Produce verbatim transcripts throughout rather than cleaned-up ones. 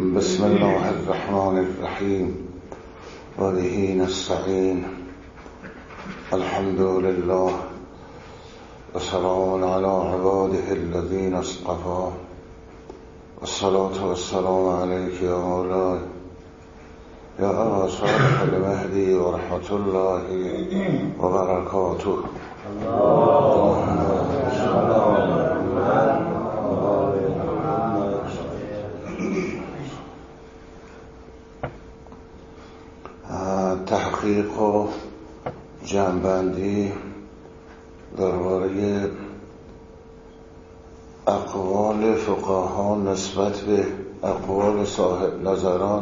بسم الله الرحمن الرحیم و به نستعین. الحمد لله و سلام علی عباده الذین اصطفى والصلاة والسلام علیک یا مولاي یا ابا صالح المهدی و رحمت الله و برکاته. تحقیق و جمع‌بندی درباره اقوال فقها نسبت به اقوال صاحب نظران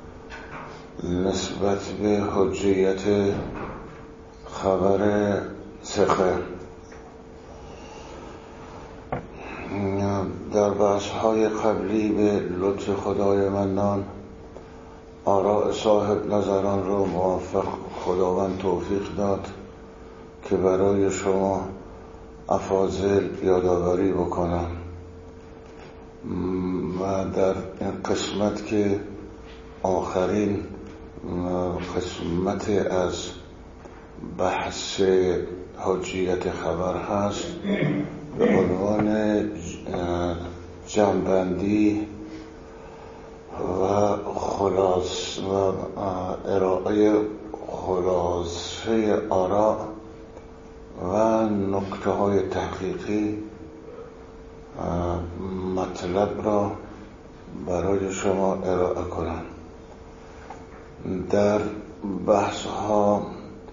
نسبت به حجیت خبر ثقه. در بحث‌های قبلی به لطف خدای منان آراء صاحب نظران رو موفق خداوند توفیق داد که برای شما افاضل یادآوری بکنم و در این قسمت که آخرین قسمت از بحث حجیت خبر هست به عنوان جمع‌بندی و خلاص و ارائه خلاصه آراء و نکته های تحقیقی مطلب را برای شما ارائه کنم. در بحث ها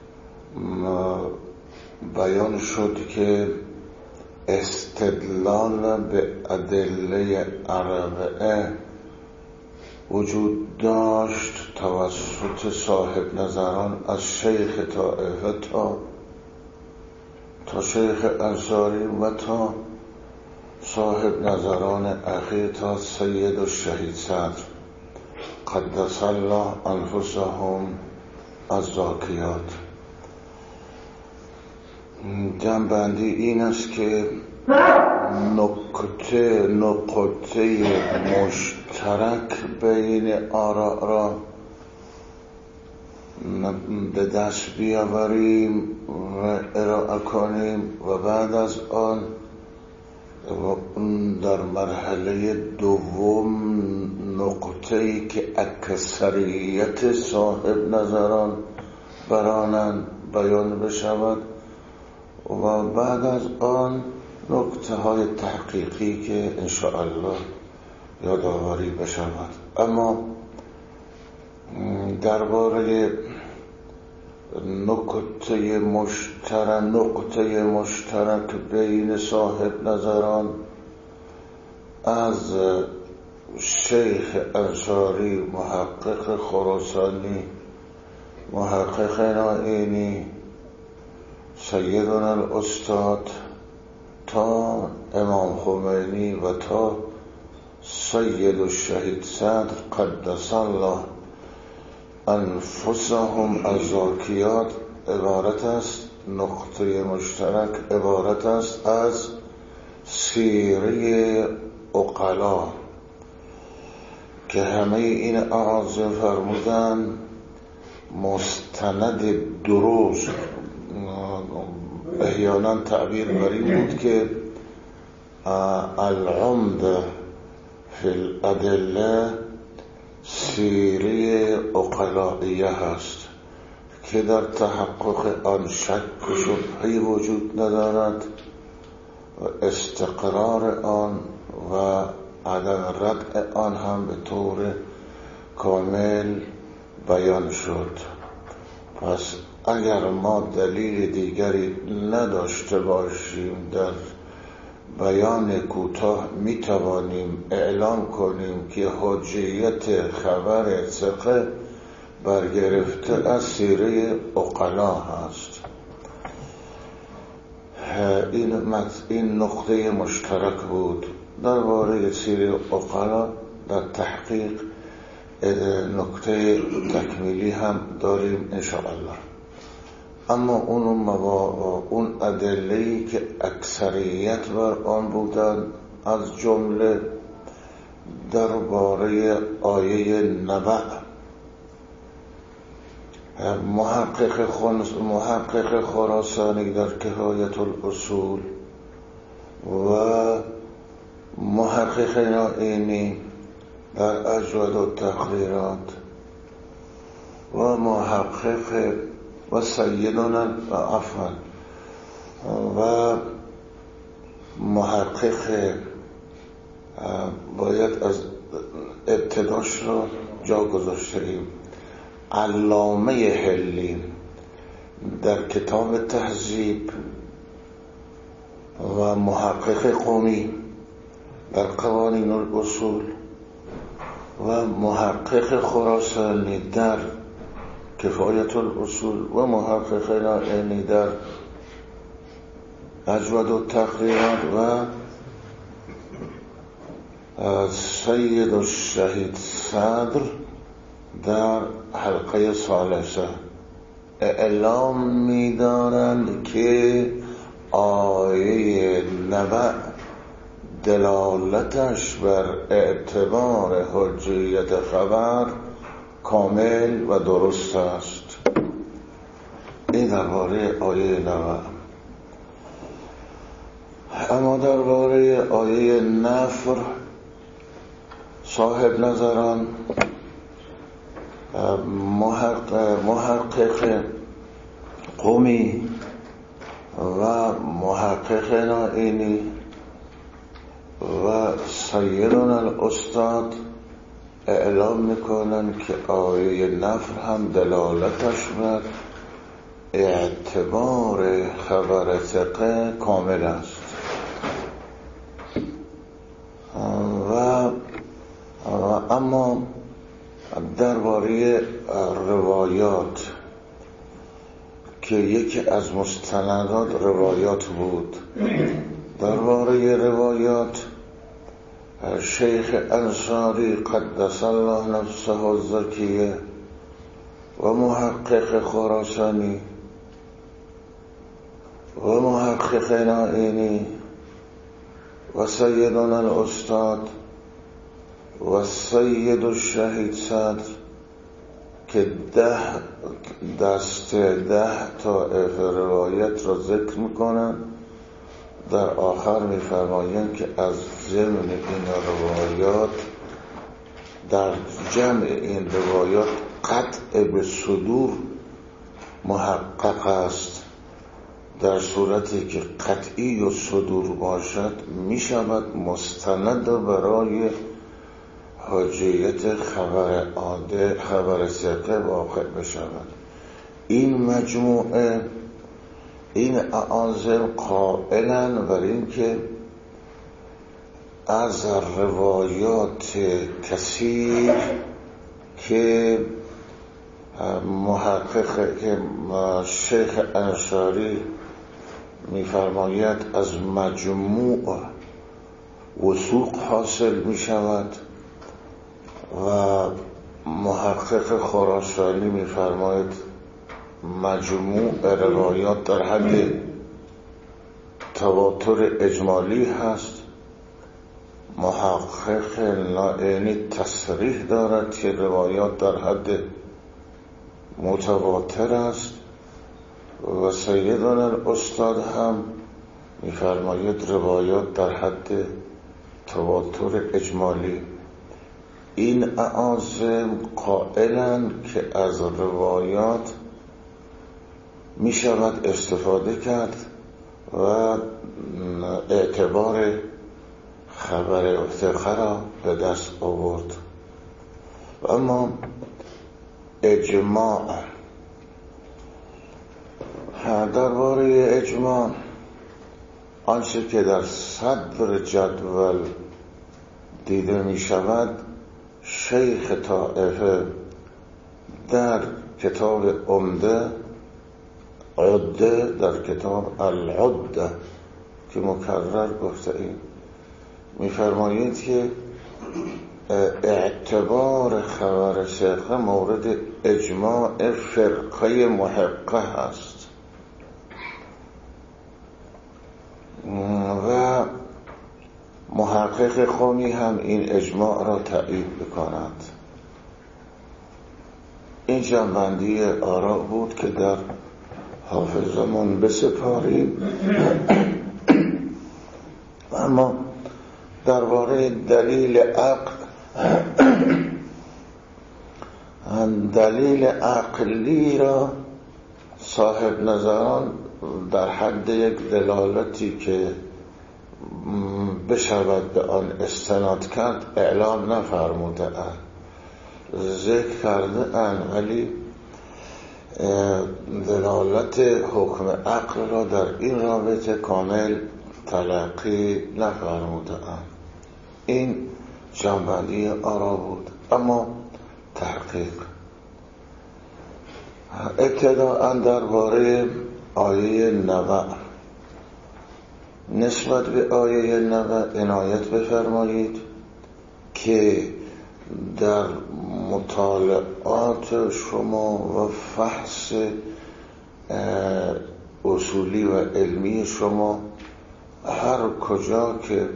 بیان شد که استدلال به ادله اربعه وجود داشت توسط صاحب نظران از شیخ طائفه تا تا شیخ انصاری و تا صاحب نظران اخیر تا سید الشهید صدر قدس الله انفسهم الزاکیات. جمع‌بندی این است که نکته نقطه مشترک بین آراء را به دست بیاوریم و ارائه کنیم و بعد از آن در مرحله دوم نقطه‌ای که اکثریت صاحب نظران برانند بیان بشود و بعد از آن نکته های تحقیقی که انشاءالله یادآوری بشود. اما درباره نکته مشترک نقطه مشترک بین صاحب نظران از شیخ انصاری، محقق خراسانی، محقق نائینی، سیدنا الاستاد تا امام خمینی و تا سید الشهید صدر قدس الله انفسهم الزاکیات عبارت است، نقطه مشترک عبارت است از سیره عقلا که همه این اعاظم فرمودن مستند درست. احیانا تعبیر بر این بود که العمده فی الادله سیره عقلائیه هست که در تحقق آن شک و شبهه‌ای وجود ندارد و استقرار آن و عدم رد آن هم به طور کامل بیان شد. پس اگر ما دلیل دیگری نداشته باشیم در بیان کوتاه می توانیم اعلام کنیم که حجیت خبر ثقه برگرفته از سیره عقلا هست. این, این نقطه مشترک بود. درباره سیره عقلا در تحقیق نکته تکمیلی هم داریم انشاءالله. اما اون موا... اون ادله‌ای که اکثریت بر آن بودند از جمله درباره آیه نبأ. محقق خونس محقق خراسانی در کفایت الاصول و محقق نائینی در اجود التقریرات و محقق و سیدنا عفوا و محقق باید از ابتداش رو جا گذاشتیم، علامه حلی در کتاب تهذیب و محقق قومی در قوانین الاصول و محقق خراسانی در کفایت الاصول و محقق نائینی در اجود التقریرات و سید الشهید صدر در حلقه ثالثه اعلام می‌دارند که آیه نبأ دلالتش بر اعتبار حجیت خبر کامل و درست است. این درباره آیه نبأ. اما درباره آیه نفر صاحب نظران محقق, محقق قومی و محقق نائینی و سیدنا الاستاد اعلام میکنن که آیه نفر هم دلالتش بر اعتبار خبر ثقه کامل است و اما درباره روایات که یکی از مستندات روایات بود، درباره روایات شیخ انصاری قدس الله نفسه الزکیه و محقق خراسانی و محقق نائینی و سیدنا الاستاد و سید الشهید صدر که ده دست ده طائف روایت را ذکر میکنن، در آخر میفرمایند که از ضمن این روایات در جمع این روایات قطع به صدور محقق است. در صورتی که قطعی و صدور باشد میشود مستند برای حجیت خبر عاده خبر ثقه واقع بشود. این مجموعه این اعاظم قائلن بر این که از روایات کثیر که محقق که شیخ انصاری میفرماید از مجموع وثوق حاصل میشود و محقق خراسانی میفرماید مجموع روایات در حد تواتر اجمالی هست. محقق نائینی تصریح دارد که روایات در حد متواتر است و سیدنا الاستاد هم میفرماید روایات در حد تواتر اجمالی. این اعاظم قائلن که از روایات می شود استفاده کرد و اعتبار خبر ثقه را به دست آورد. اما اجماع، درباره اجماع آنچه که در صدر جدول دیده می شود، شیخ طائفه در کتاب عمده عده در کتاب العده که مکرر گفته ایم میفرمایید که اعتبار خبر ثقه مورد اجماع فرقه محقه است و محقق محقق قمی هم این اجماع را تایید بکند. این جنبندی آراء بود که در حافظمون بسپاریم. اما درباره دلیل عقل دلیل عقلی را صاحب نظران در حد یک دلالتی که بشود به آن استناد کرد اعلام نفرموده اند، ذکر کرده اند، ولی دلالت حکم عقل را در این رابطه کامل تلقی نفرموده اند. این جنبندی آرا بود. اما تحقیق ابتداءً درباره آیه نبأ، نسبت به آیه نبأ عنایت بفرمایید که در مطالعات شما و فحص اصولی و علمی شما هر کجا که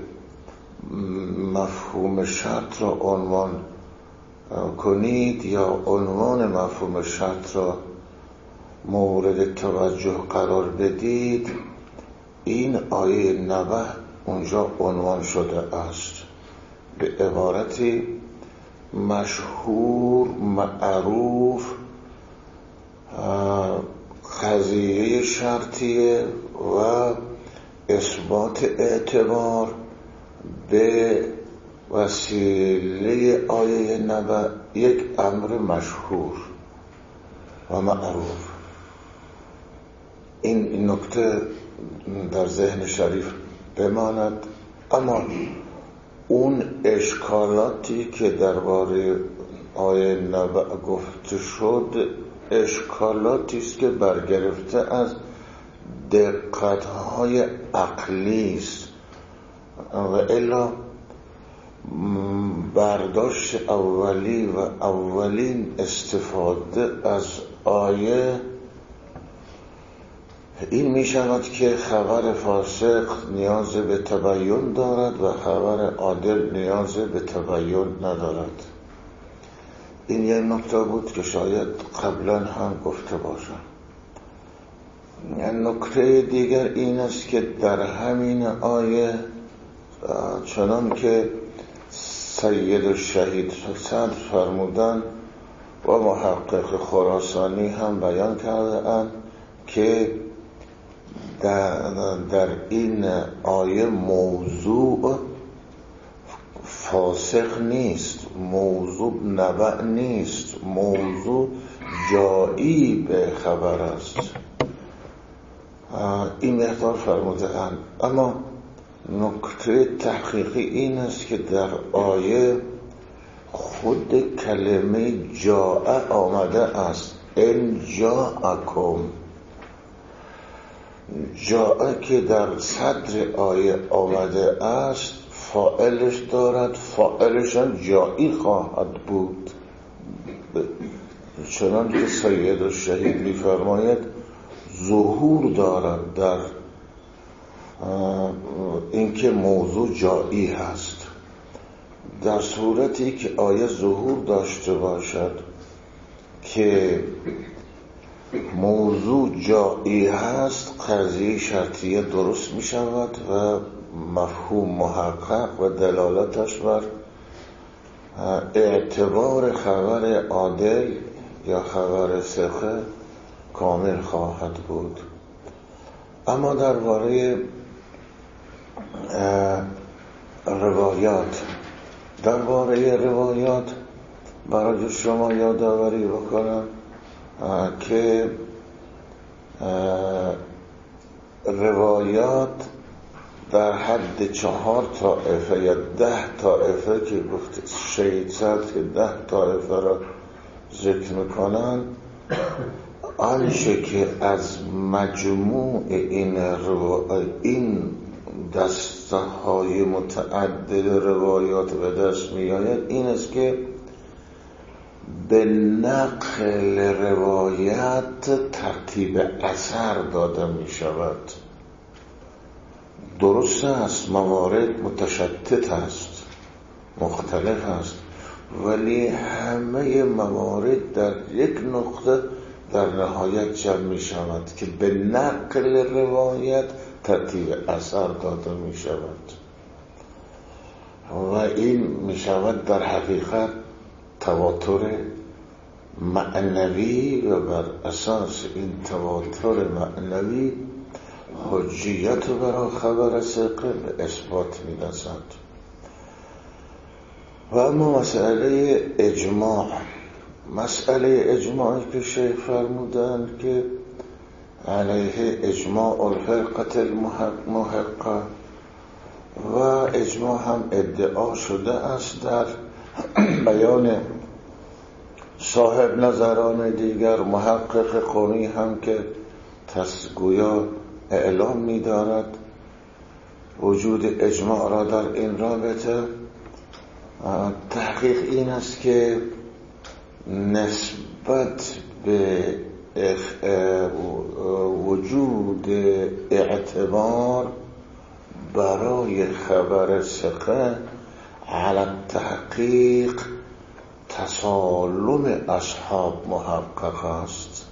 مفهوم شرط را عنوان کنید یا عنوان مفهوم شرط را مورد توجه قرار بدید، این آیه نبأ اونجا عنوان شده است به عبارتی مشهور معروف قضیه شرطیه و اثبات اعتبار به وسیله آیه نبأ یک امر مشهور و معروف. این نکته در ذهن شریف بماند. اما اون اشکالاتی که درباره آیه نبأ گفته شد اشکالاتی است که برگرفته از دقت‌های عقلی است و الا برداشت اولی و اولین استفاده از آیه این می شود که خبر فاسق نیاز به تبیین دارد و خبر عادل نیاز به تبیین ندارد. این یک نکته بود که شاید قبلا هم گفته باشم. نکته دیگر این است که در همین آیه چنان که سید الشهید صدر فرمودن و محقق خراسانی هم بیان کرده اند که در, در این آیه موضوع فاسق نیست، موضوع نبأ نیست، موضوع جایی به خبر است. این مقدار فرموده اند. اما نکته تحقیقی این است که در آیه خود کلمه جاء آمده است، ان جاءکم. جاء که در صدر آیه آمده است فاعلش دارد، فاعلش هم جایی خواهد بود، چنان که سید الشهید می‌فرماید ظهور دارد در اینکه موضوع جایی هست. در صورتی که آیه ظهور داشته باشد که موضوع جایی هست، قضیه شرطیه درست می شود و مفهوم محقق و دلالتش بر اعتبار خبر عادل یا خبر ثقه کامل خواهد بود. اما درباره روایات درباره روایات برای شما یادآوری بکنم که روایات در حد چهار طایفه یا ده طایفه که گفت شهید صدر که ده طایفه را ذکر میکنن، آنچه که از مجموع این روایات این دسته های متعدد روایات به دست می آید این است که به نقل روایت ترتیب اثر داده می شود. درست است موارد متشتت است، مختلف است، ولی همه موارد در یک نقطه در نهایت جمع می شود که به نقل روایت ترتیب اثر داده می شود و این می شود در حقیقت تواتر معنوی و بر اساس این تواتر معنوی حجیت برای خبر ثقه به اثبات می رسد. و اما مسئله اجماع، مسئله اجماعی که شیخ فرمودند که علیه اجماع الفرقه المحقه و اجماع هم ادعا شده است در بیان صاحب نظران دیگر. محقق قومی هم که تسگویا اعلام می دارد وجود اجماع را در این رابطه. تحقیق این است که نسبت به وجود اعتبار برای خبر ثقه علی تحقیق تسالم اصحاب محقق است.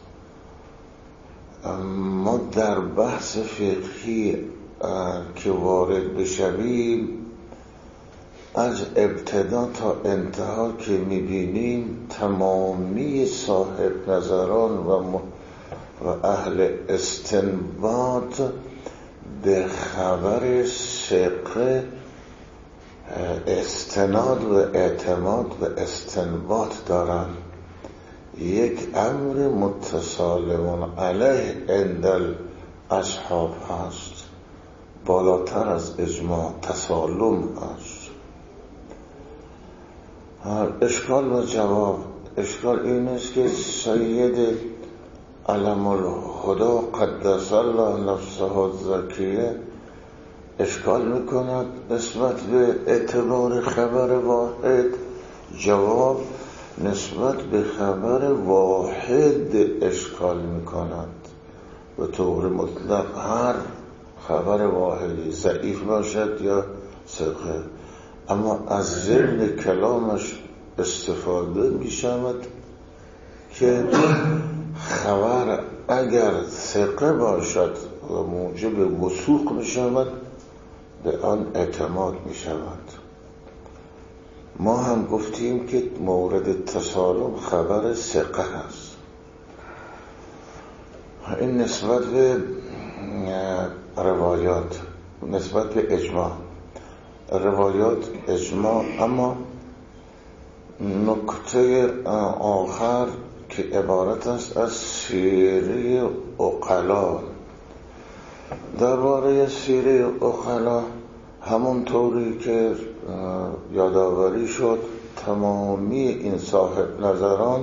ما در بحث فقهی که وارد بشویم از ابتدا تا انتها که میبینیم تمامی صاحب نظران و, م... و اهل استنباط به خبر ثقه استناد و اعتماد و استنباط دارند. یک امر متسالم علیه عند اصحاب هست، بالاتر از اجماع تسالم هست. اشکال و جواب. اشکال این است که سید علم الهدا قدس الله نفسه الزکیه اشکال میکند نسبت به اعتبار خبر واحد. جواب نسبت به خبر واحد اشکال میکند. به طور مطلق هر خبر واحدی ضعیف باشد یا ثقه، اما از ضمن کلامش استفاده می شود که خبر اگر ثقه باشد و موجب وثوق می شود به آن اعتماد می شود. ما هم گفتیم که مورد تسالم خبر ثقه هست. این نسبت به روایات، نسبت به اجماع روایات اجماع. اما نکته آخر که عبارت است از سیره عقلا. درباره سیره عقلا همون طوری که یادآوری شد تمامی این صاحب نظران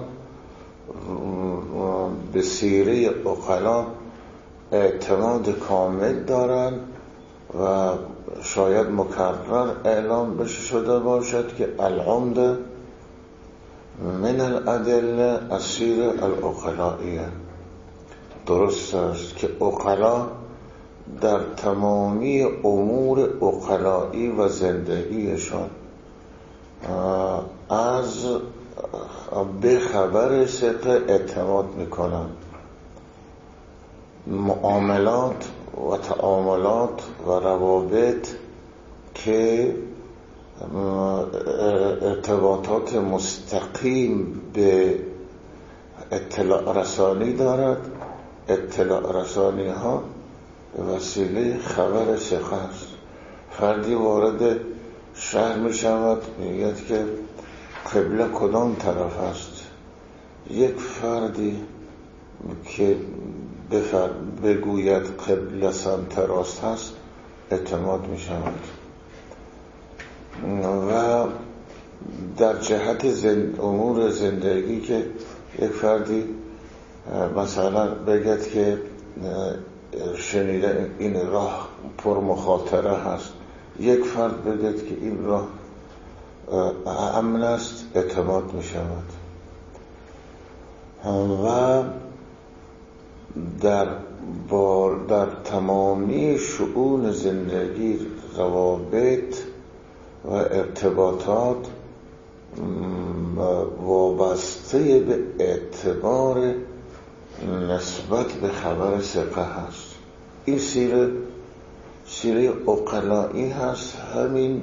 به سیره عقلا اعتماد کامل دارند و شاید مکرر اعلام بشه شده باشد که العمده من الادله السیر العقلائیه. درست است که عقلا در تمامی امور عقلایی و زندگیشان از به خبر ثقه اعتماد میکنند. معاملات و تعاملات و روابط که ارتباطات مستقیم به اطلاع رسانی دارد، اطلاع رسانی ها به وسیله خبر ثقه است. فردی وارد شهر می شود میگوید که قبله کدام طرف است. یک فردی که بفر بگوید قبله سمت راست هست اعتماد می شود. و در جهت زند... امور زندگی که یک فردی مثلا بگد که شنیده این راه پر مخاطره هست، یک فرد بگد که این راه امن است، اعتماد می شود. و در بار در تمامی شؤون زندگی روابط و ارتباطات وابسته به اعتبار نسبت به خبر ثقه هست. این سیره سیره عقلایی هست. همین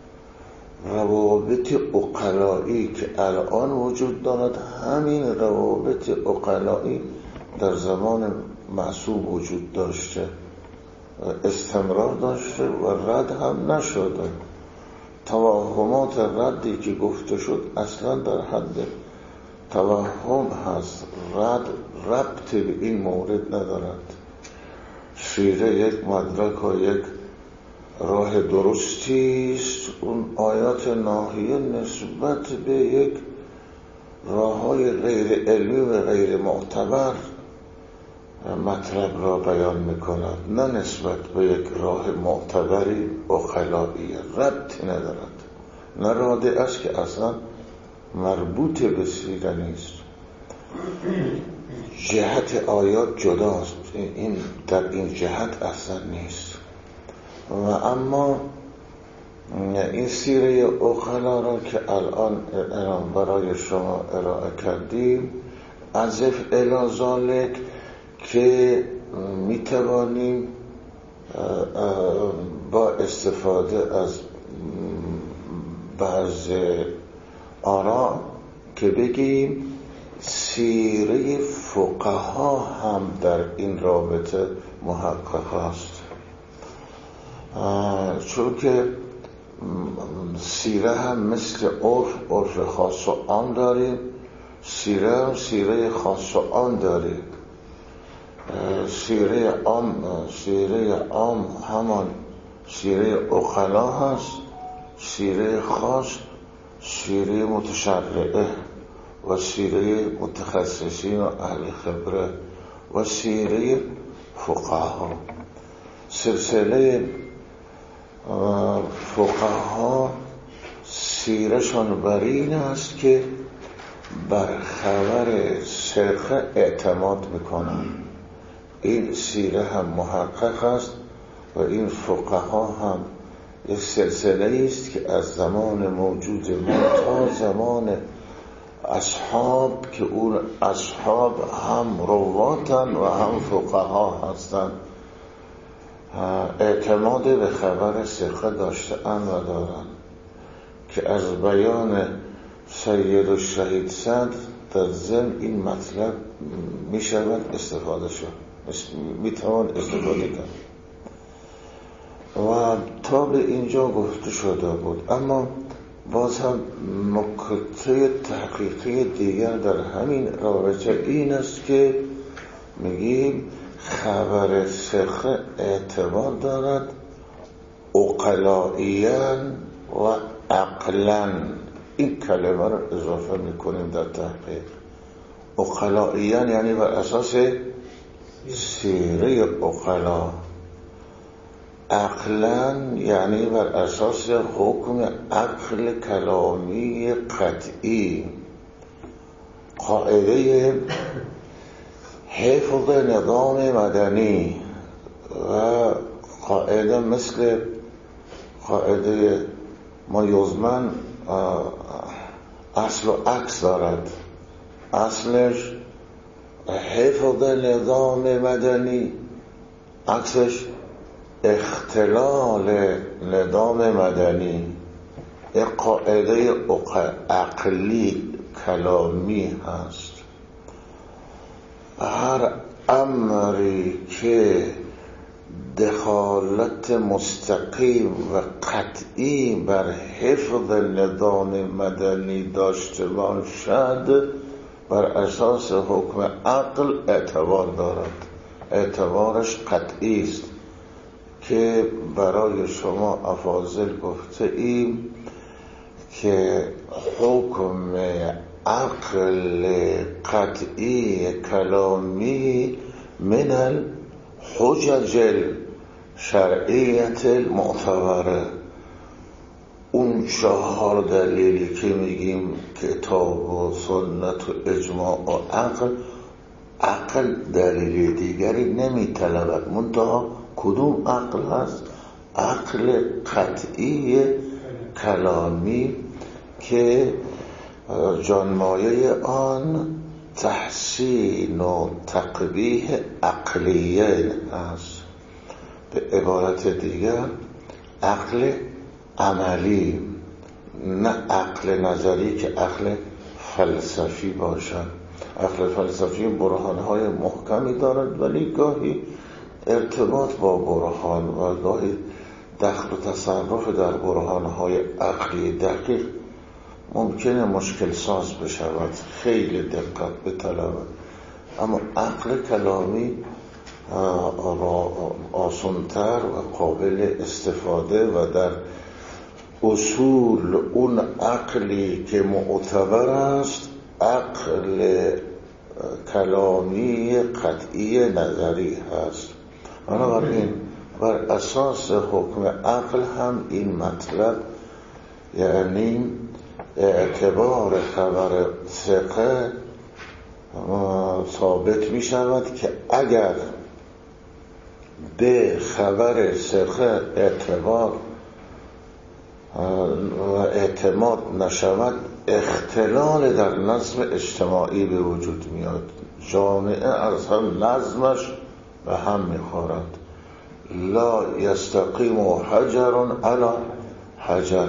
روابط عقلایی که الان وجود دارد، همین روابط عقلایی در زمان معصوم وجود داشته، استمرار داشته و رد هم نشده. توهمات ردی که گفته شد اصلا در حد توهم هست، رد ربط به این مورد ندارد. سیره یک مدرک و یک راه درستی است. اون آیات ناهیه نسبت به یک راه‌های غیر علمی و غیر معتبر مطلب را بیان می‌کند، نه نسبت به یک راه معتبری عقلایی. ربطی ندارد، نه راده است که اصلا مربوط به سیره نیست. جهت آیات جداست، این در این جهت اصلا نیست. و اما این سیره عقلا را که الان برای شما ارائه کردیم، عزف الی ذالک که میتوانیم با استفاده از بعض آراء که بگیم سیره فقها هم در این رابطه محقق است، چون که سیره هم مثل عرف عرف خاص و عام داریم، سیره هم سیره خاص و عام داریم. سیره عام سیره عام همان سیره عقلا هست، سیره خاص سیره متشرعه و سیره متخصصین و اهل خبره و سیره فقها. سلسله فقها سیرشان بر این است که بر خبر ثقه اعتماد میکنن. این سیره هم محقق است و این فقها هم یک سلسله است که از زمان موجود ما تا زمان اصحاب که اون اصحاب هم رواتن و هم فقها هستند، اعتماد به خبر ثقه داشته‌اند و دارند که از بیان سید الشهید صدر در ضمن این مطلب می شود استفاده شد، می توان استفاده کرد. و تا به اینجا گفته شده بود. اما باز هم نکته تحقیقی دیگر در همین رابطه این است که میگیم خبر ثقه اعتبار دارد عقلائیاً و عقلاً. این کلمه رو اضافه میکنیم در تحقیق. عقلائیاً یعنی بر اساس سیره عقلا، عقلاً یعنی بر اساس حکم عقل کلامی قطعی. قاعده حفظ نظام مدنی و قاعده مثل قاعده ما یزمن اصل و عکس دارد. اصلش حفظ نظام مدنی، عکسش اختلال نظام مدنی. یک قاعده عقلی کلامی هست. هر امری که دخالت مستقیم و قطعی بر حفظ نظام مدنی داشته باشد بر اساس حکم عقل اعتبار دارد. اعتبارش قطعی است که برای شما افاضل گفته ایم که حکم عقل قطعی کلامی من الحجج الشرعیت المعتبره. اون چهار دلیلی که میگیم کتاب و سنت و اجماع و عقل، عقل دلیل دیگری نمیطلبد. منتها کدوم عقل هست؟ عقل قطعی کلامی که جانمایه آن تحسین و تقبیح عقلیه است. به عبارت دیگر عقل عملی، نه عقل نظری که عقل فلسفی باشد. عقل فلسفی برهانهای محکمی دارد ولی گاهی ارتباط با برهان و گاهی دخل و تصرف در برهانهای عقلی دقیق ممکنه مشکل ساز بشود، خیلی دقت بطلبد. اما عقل کلامی آسان‌تر و قابل استفاده و در اصول اون عقلی که معتبر است عقل کلامی قطعی نظری هست. بنابراین بر اساس حکم عقل هم این مطلب، یعنی اعتبار خبر ثقه ثابت می شود که اگر به خبر ثقه اعتبار و اعتماد نشود اختلال در نظم اجتماعی به وجود میاد، جامعه از هم نظمش به هم میخورد. لا یستقیم حجر علی حجر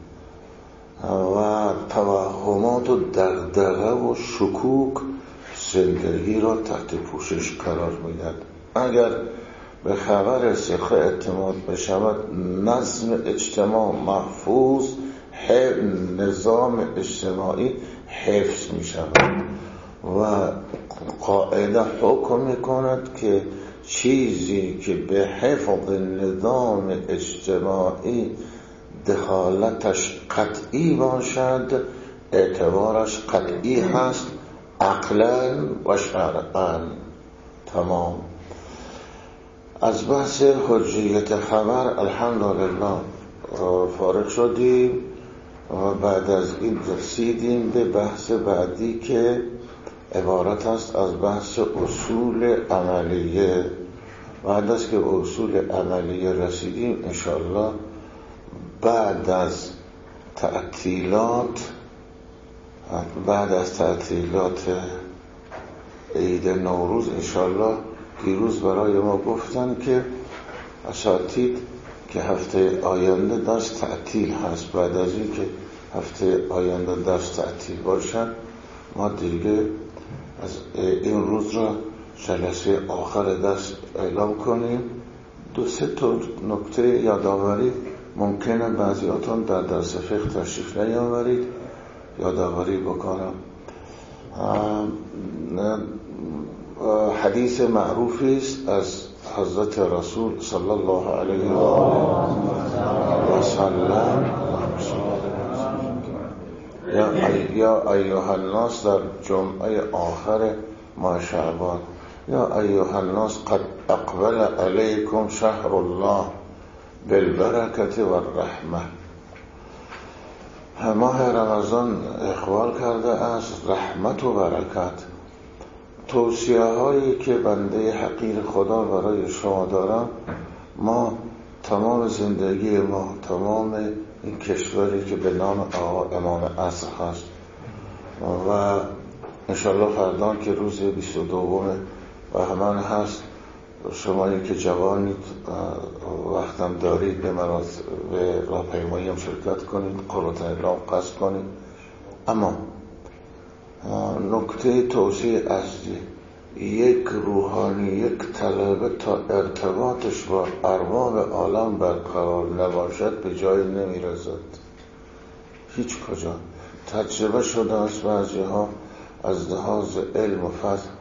و توهمات و دغدغه و شکوک زندگی را تحت پوشش قرار میدهد. اگر به خبر ثقه اعتماد بشود نظم اجتماع محفوظ، نظام اجتماعی حفظ می شود و قاعده حکم می کند که چیزی که به حفظ نظام اجتماعی دخالتش قطعی باشد اعتبارش قطعی هست، عقلا و شرعا. تمام. از بحث حجیت خبر الحمدلله فارغ شدیم و بعد از این رسیدیم به بحث بعدی که عبارت است از بحث اصول عملیه. بعد از که اصول عملیه رسیدیم انشاءالله بعد از تعطیلات بعد از تعطیلات عید نوروز انشاءالله، دیروز برای ما گفتن که اساتید که هفته آینده درس تعطیل هست، بعد از این که هفته آینده درس تعطیل باشن ما دیگه از این روز را جلسه آخر درس اعلام کنیم. دو سه تا نکته یادآوری ممکنه بعضیاتون در درس فقه تشریف نیاورید، یادآوری بکنم. حدیث معروفی است از حضرت رسول صلی الله علیه و سلم یا ایها الناس در جمعه آخر ماه شعبان، یا ایها الناس قد اقبل علیکم شهر الله بالبرکة و الرحمه. ماه رمضان اقبال کرده از رحمت و برکت. توصیه هایی که بنده حقیر خدا برای شما دارم، ما تمام زندگی ما، تمام این کشوری که به نام آقا امام عصر هست و انشالله فردان که روز بیست و دوم بهمن هست، شمایی که جوانید وقتم دارید به مراسم به راهپیمایی هم شرکت کنید، قرات اعلام قصد کنید. اما نکته توصیه اصلی، یک روحانی، یک طلبه تا ارتباطش با ارباب عالم برقرار نباشد به جای نمیرسد، هیچ کجا. تجربه شده است بعضی ها از لحاظ علم و فضل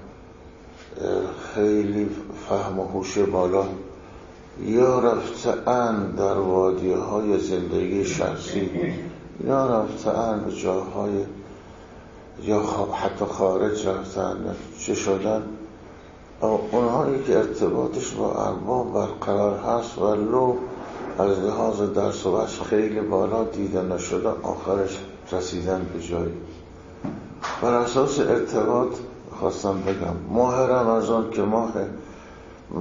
خیلی فهم و هوش بالا یا رفتن در وادی های زندگی شخصی یا رفتن به جاهای یا حتی خارج رفتن، چه شدن اونهایی که ارتباطش با ارباب برقرار هست ولو از لحاظ درس و بحث خیلی بالا دیده نشده آخرش رسیدن به جایی. بر اساس ارتباط خواستم بگم ماه رمضان که ماه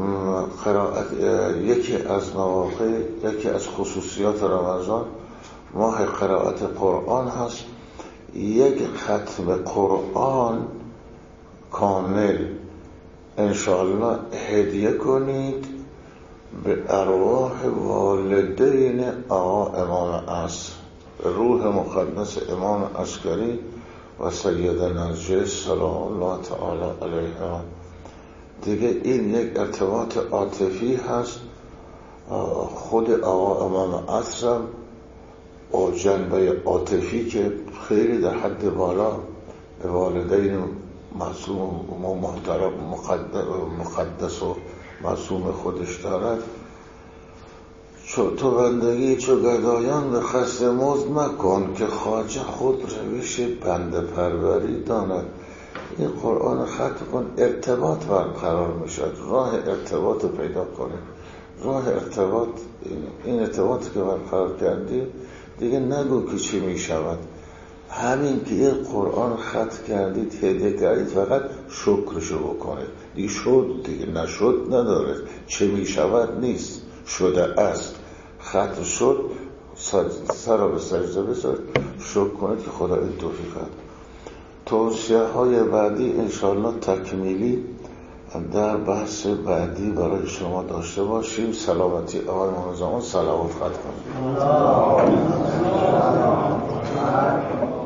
قرائت، یکی از مواقع، یکی از خصوصیات رمضان ماه قرائت قرآن هست. یک ختم قرآن کامل انشاءالله هدیه کنید به ارواح والدین آقا امام عصر، روح مقدس امام عسکری و سیده نرجس سلام الله تعالی علیها. دیگه این یک ارتباط عاطفی هست. خود آقا امام عصر و جنبه عاطفی که خیلی در حد بالا به والدین معصوم و محترم مقدس و معصوم خودش دارد. چو تو بندگی چو گدایان به خست مزد مکن، که خواجه خود روش بنده پروری داند. این قرآن ختم کن، ارتباط برقرار میشد، راه ارتباط رو پیدا کنید. راه ارتباط این ارتباطی که برقرار کردی دیگه نگو که چی میشود. همین که این قرآن ختم کردید هدیه کردید فقط شکرشو بکنید. دیگه شد دیگه، نشد نداره، چه میشود نیست، شده است. ختم شد، سر را به سجده بذارید، شکر کنید که خدا این توفیق داد. توصیه های بعدی انشاءالله تکمیلی در بحث بعدی برای شما داشته باشیم. سلامتی آقای امام زمان صلوات ختم کنید.